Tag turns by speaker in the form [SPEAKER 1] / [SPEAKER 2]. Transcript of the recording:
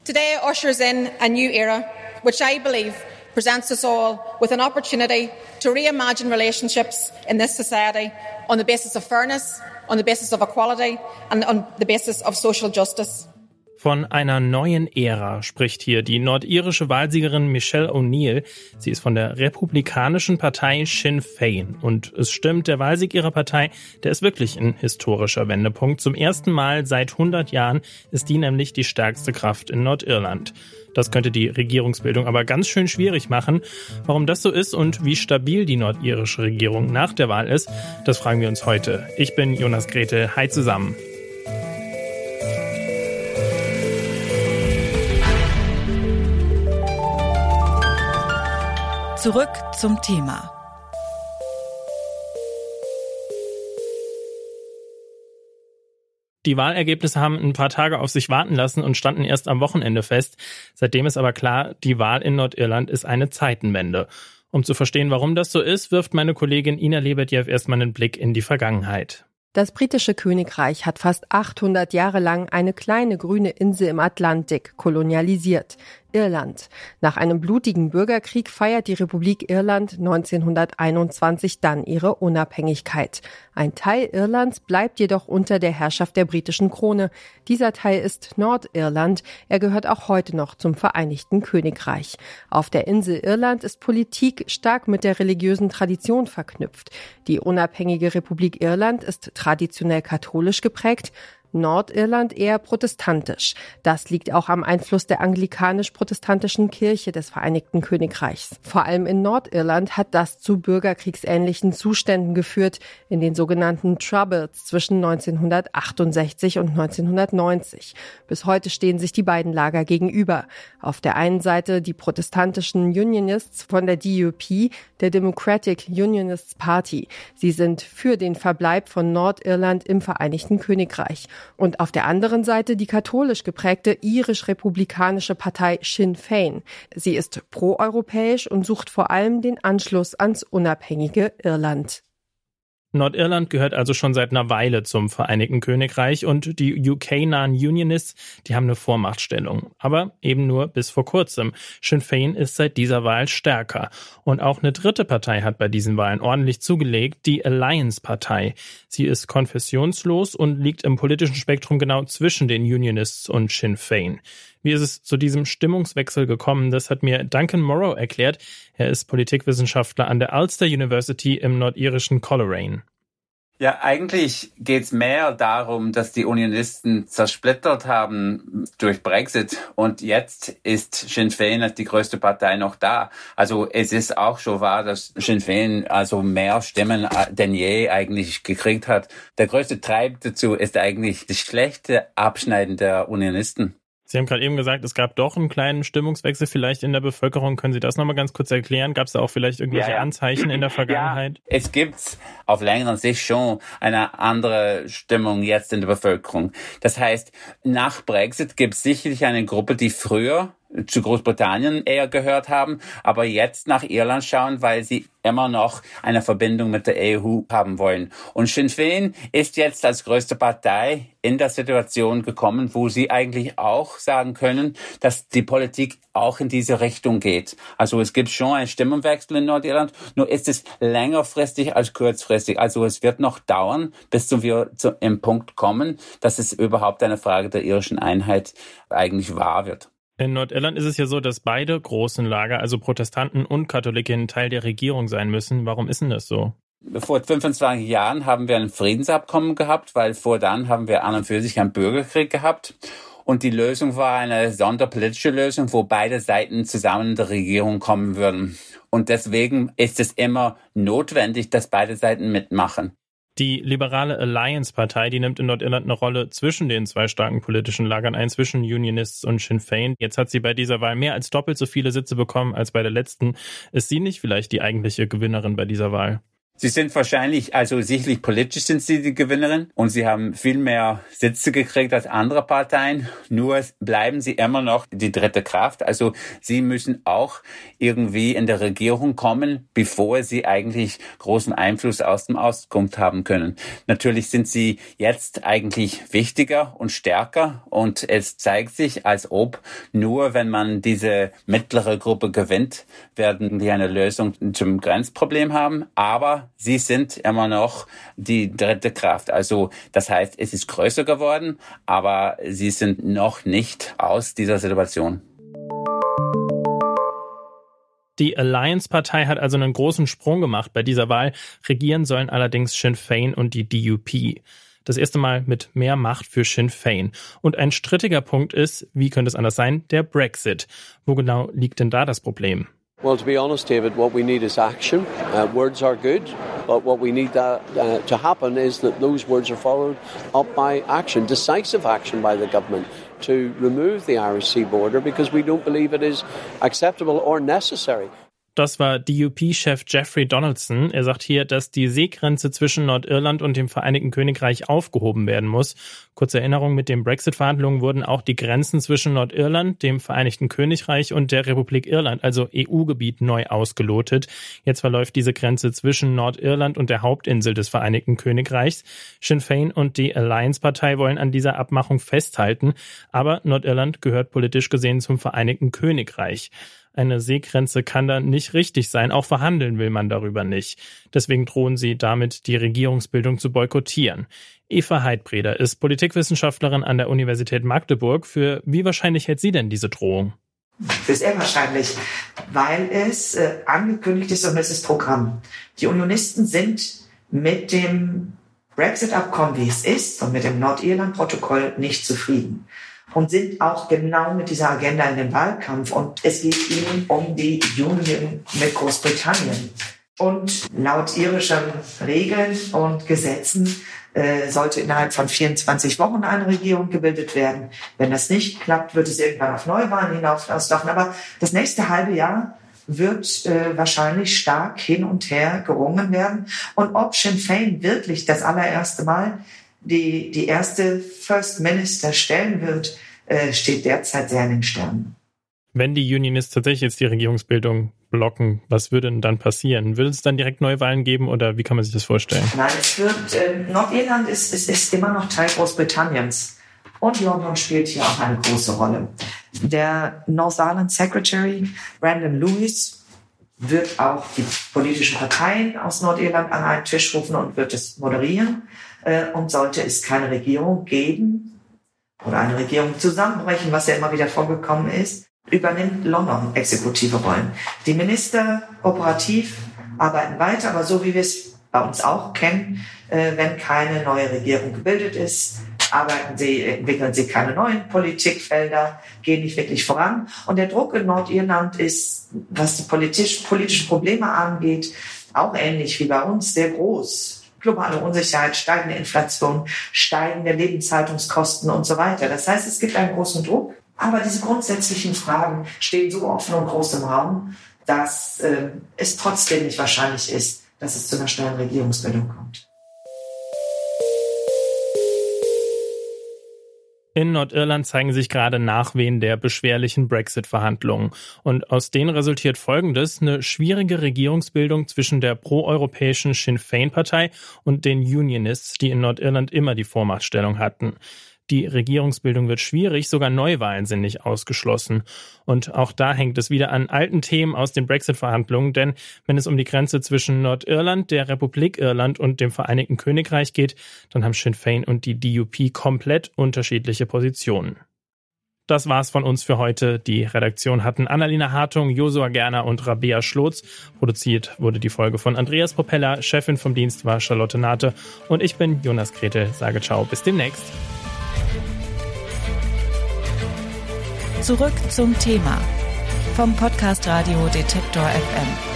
[SPEAKER 1] Today ushers in a new era, which I believe presents us all with an opportunity to reimagine relationships in this society on the basis of fairness, on the basis of equality and on the basis of social justice.
[SPEAKER 2] Von einer neuen Ära spricht hier die nordirische Wahlsiegerin Michelle O'Neill. Sie ist von der republikanischen Partei Sinn Féin. Und es stimmt, der Wahlsieg ihrer Partei, der ist wirklich ein historischer Wendepunkt. Zum ersten Mal seit 100 Jahren ist die nämlich die stärkste Kraft in Nordirland. Das könnte die Regierungsbildung aber ganz schön schwierig machen. Warum das so ist und wie stabil die nordirische Regierung nach der Wahl ist, das fragen wir uns heute. Ich bin Jonas Gretel. Hi zusammen.
[SPEAKER 3] Zurück zum Thema.
[SPEAKER 2] Die Wahlergebnisse haben ein paar Tage auf sich warten lassen und standen erst am Wochenende fest. Seitdem ist aber klar, die Wahl in Nordirland ist eine Zeitenwende. Um zu verstehen, warum das so ist, wirft meine Kollegin Ina Lebedjew erstmal einen Blick in die Vergangenheit.
[SPEAKER 4] Das britische Königreich hat fast 800 Jahre lang eine kleine grüne Insel im Atlantik kolonialisiert, Irland. Nach einem blutigen Bürgerkrieg feiert die Republik Irland 1921 dann ihre Unabhängigkeit. Ein Teil Irlands bleibt jedoch unter der Herrschaft der britischen Krone. Dieser Teil ist Nordirland. Er gehört auch heute noch zum Vereinigten Königreich. Auf der Insel Irland ist Politik stark mit der religiösen Tradition verknüpft. Die unabhängige Republik Irland ist traditionell katholisch geprägt, Nordirland eher protestantisch. Das liegt auch am Einfluss der anglikanisch-protestantischen Kirche des Vereinigten Königreichs. Vor allem in Nordirland hat das zu bürgerkriegsähnlichen Zuständen geführt, in den sogenannten Troubles zwischen 1968 und 1990. Bis heute stehen sich die beiden Lager gegenüber. Auf der einen Seite die protestantischen Unionists von der DUP, der Democratic Unionists Party. Sie sind für den Verbleib von Nordirland im Vereinigten Königreich. Und auf der anderen Seite die katholisch geprägte irisch-republikanische Partei Sinn Féin. Sie ist proeuropäisch und sucht vor allem den Anschluss ans unabhängige Irland.
[SPEAKER 2] Nordirland gehört also schon seit einer Weile zum Vereinigten Königreich und die UK-nahen Unionists, die haben eine Vormachtstellung. Aber eben nur bis vor kurzem. Sinn Féin ist seit dieser Wahl stärker. Und auch eine dritte Partei hat bei diesen Wahlen ordentlich zugelegt, die Alliance-Partei. Sie ist konfessionslos und liegt im politischen Spektrum genau zwischen den Unionists und Sinn Féin. Wie ist es zu diesem Stimmungswechsel gekommen? Das hat mir Duncan Morrow erklärt. Er ist Politikwissenschaftler an der Ulster University im nordirischen Coleraine.
[SPEAKER 5] Ja, eigentlich geht's mehr darum, dass die Unionisten zersplittert haben durch Brexit und jetzt ist Sinn Féin als die größte Partei noch da. Also es ist auch schon wahr, dass Sinn Féin also mehr Stimmen denn je eigentlich gekriegt hat. Der größte Treib dazu ist eigentlich das schlechte Abschneiden der Unionisten.
[SPEAKER 2] Sie haben gerade eben gesagt, es gab doch einen kleinen Stimmungswechsel vielleicht in der Bevölkerung. Können Sie das nochmal ganz kurz erklären? Gab es da auch vielleicht irgendwelche Anzeichen in der Vergangenheit?
[SPEAKER 5] Ja, es gibt auf längere Sicht schon eine andere Stimmung jetzt in der Bevölkerung. Das heißt, nach Brexit gibt es sicherlich eine Gruppe, die früher zu Großbritannien eher gehört haben, aber jetzt nach Irland schauen, weil sie immer noch eine Verbindung mit der EU haben wollen. Und Sinn Féin ist jetzt als größte Partei in der Situation gekommen, wo sie eigentlich auch sagen können, dass die Politik auch in diese Richtung geht. Also es gibt schon einen Stimmenwechsel in Nordirland, nur ist es längerfristig als kurzfristig. Also es wird noch dauern, bis wir im Punkt kommen, dass es überhaupt eine Frage der irischen Einheit eigentlich wahr wird.
[SPEAKER 2] In Nordirland ist es ja so, dass beide großen Lager, also Protestanten und Katholiken, Teil der Regierung sein müssen. Warum ist denn das so?
[SPEAKER 5] Vor 25 Jahren haben wir ein Friedensabkommen gehabt, weil vor dann haben wir an und für sich einen Bürgerkrieg gehabt. Und die Lösung war eine sonderpolitische Lösung, wo beide Seiten zusammen in der Regierung kommen würden. Und deswegen ist es immer notwendig, dass beide Seiten mitmachen.
[SPEAKER 2] Die liberale Alliance-Partei, die nimmt in Nordirland eine Rolle zwischen den zwei starken politischen Lagern ein, zwischen Unionists und Sinn Féin. Jetzt hat sie bei dieser Wahl mehr als doppelt so viele Sitze bekommen als bei der letzten. Ist sie nicht vielleicht die eigentliche Gewinnerin bei dieser Wahl?
[SPEAKER 5] Sie sind wahrscheinlich, also sicherlich politisch sind sie die Gewinnerin und sie haben viel mehr Sitze gekriegt als andere Parteien. Nur bleiben sie immer noch die dritte Kraft. Also sie müssen auch irgendwie in der Regierung kommen, bevor sie eigentlich großen Einfluss aus dem Auskunft haben können. Natürlich sind sie jetzt eigentlich wichtiger und stärker und es zeigt sich, als ob nur wenn man diese mittlere Gruppe gewinnt, werden die eine Lösung zum Grenzproblem haben. Aber sie sind immer noch die dritte Kraft. Also das heißt, es ist größer geworden, aber sie sind noch nicht aus dieser Situation.
[SPEAKER 2] Die Alliance-Partei hat also einen großen Sprung gemacht bei dieser Wahl. Regieren sollen allerdings Sinn Féin und die DUP. Das erste Mal mit mehr Macht für Sinn Féin. Und ein strittiger Punkt ist, wie könnte es anders sein, der Brexit. Wo genau liegt denn da das Problem?
[SPEAKER 6] Well, to be honest, David, what we need is action. Words are good, but what we need to happen is that those words are followed up by action, decisive action by the government to remove the Irish Sea border because we don't believe it is acceptable or necessary.
[SPEAKER 2] Das war DUP-Chef Jeffrey Donaldson. Er sagt hier, dass die Seegrenze zwischen Nordirland und dem Vereinigten Königreich aufgehoben werden muss. Kurze Erinnerung, mit den Brexit-Verhandlungen wurden auch die Grenzen zwischen Nordirland, dem Vereinigten Königreich und der Republik Irland, also EU-Gebiet, neu ausgelotet. Jetzt verläuft diese Grenze zwischen Nordirland und der Hauptinsel des Vereinigten Königreichs. Sinn Féin und die Alliance-Partei wollen an dieser Abmachung festhalten, aber Nordirland gehört politisch gesehen zum Vereinigten Königreich. Eine Seegrenze kann da nicht richtig sein, auch verhandeln will man darüber nicht. Deswegen drohen sie damit, die Regierungsbildung zu boykottieren. Eva Heidbreder ist Politikwissenschaftlerin an der Universität Magdeburg. Für wie wahrscheinlich hält sie denn diese Drohung?
[SPEAKER 7] Für sehr wahrscheinlich, weil es angekündigt ist und es ist Programm. Die Unionisten sind mit dem Brexit-Abkommen, wie es ist, und mit dem Nordirland-Protokoll nicht zufrieden. Und sind auch genau mit dieser Agenda in den Wahlkampf. Und es geht ihnen um die Union mit Großbritannien. Und laut irischen Regeln und Gesetzen sollte innerhalb von 24 Wochen eine Regierung gebildet werden. Wenn das nicht klappt, wird es irgendwann auf Neuwahlen hinauslaufen. Aber das nächste halbe Jahr wird wahrscheinlich stark hin und her gerungen werden. Und ob Sinn Féin wirklich das allererste Mal die erste First Minister stellen wird, steht derzeit sehr in den Sternen.
[SPEAKER 2] Wenn die Unionists tatsächlich jetzt die Regierungsbildung blocken, was würde denn dann passieren? Würde es dann direkt Neuwahlen geben oder wie kann man sich das vorstellen?
[SPEAKER 7] Nein, es wird, Nordirland ist immer noch Teil Großbritanniens und London spielt hier auch eine große Rolle. Der North Island Secretary Brandon Lewis wird auch die politischen Parteien aus Nordirland an einen Tisch rufen und wird es moderieren. Und sollte es keine Regierung geben oder eine Regierung zusammenbrechen, was ja immer wieder vorgekommen ist, übernimmt London exekutive Rollen. Die Minister operativ arbeiten weiter, aber so wie wir es bei uns auch kennen, wenn keine neue Regierung gebildet ist, entwickeln sie keine neuen Politikfelder, gehen nicht wirklich voran. Und der Druck in Nordirland ist, was die politischen Probleme angeht, auch ähnlich wie bei uns, sehr groß. Globale Unsicherheit, steigende Inflation, steigende Lebenshaltungskosten und so weiter. Das heißt, es gibt einen großen Druck, aber diese grundsätzlichen Fragen stehen so offen und groß im Raum, dass es trotzdem nicht wahrscheinlich ist, dass es zu einer schnellen Regierungsbildung kommt.
[SPEAKER 2] In Nordirland zeigen sich gerade Nachwehen der beschwerlichen Brexit-Verhandlungen. Und aus denen resultiert Folgendes: eine schwierige Regierungsbildung zwischen der proeuropäischen Sinn Féin-Partei und den Unionists, die in Nordirland immer die Vormachtstellung hatten. Die Regierungsbildung wird schwierig, sogar Neuwahlen sind nicht ausgeschlossen. Und auch da hängt es wieder an alten Themen aus den Brexit-Verhandlungen, denn wenn es um die Grenze zwischen Nordirland, der Republik Irland und dem Vereinigten Königreich geht, dann haben Sinn Féin und die DUP komplett unterschiedliche Positionen. Das war's von uns für heute. Die Redaktion hatten Annalena Hartung, Josua Gerner und Rabea Schlotz. Produziert wurde die Folge von Andreas Propeller, Chefin vom Dienst war Charlotte Nate und ich bin Jonas Gretel. Sage ciao, bis demnächst.
[SPEAKER 3] Zurück zum Thema vom Podcast Radio Detektor FM.